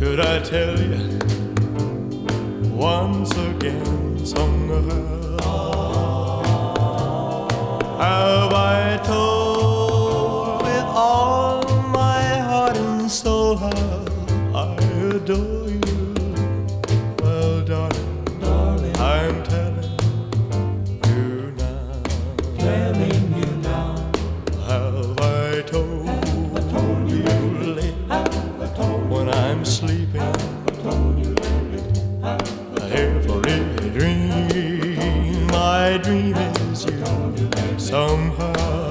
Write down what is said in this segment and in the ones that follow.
Could I tell you once again, somehow? Have I told with all my heart and soul how I adore you? Well, darling, I'm telling you now. Telling you now. Have I told you lately when I'm sleeping? Every dream I dream is you somehow.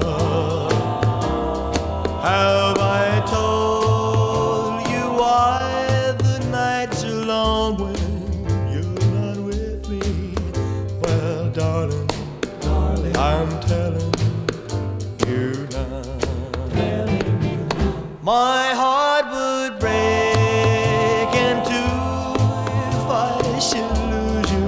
Have I told you why the nights are long when you're not with me? Well, darling, I'm telling you now. My heart would break in two if I should lose you.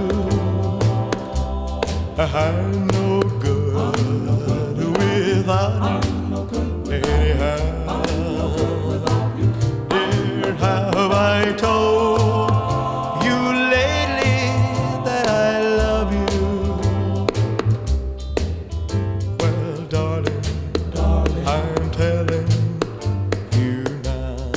I'm no good without you anyhow. Dear, have I told you lately that I love you? Well, darling, I'm telling you now.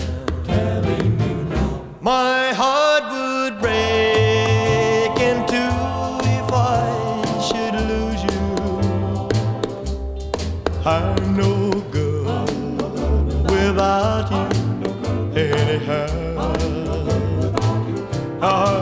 My heart would break in two if I should lose you. I'm no good without you anyhow.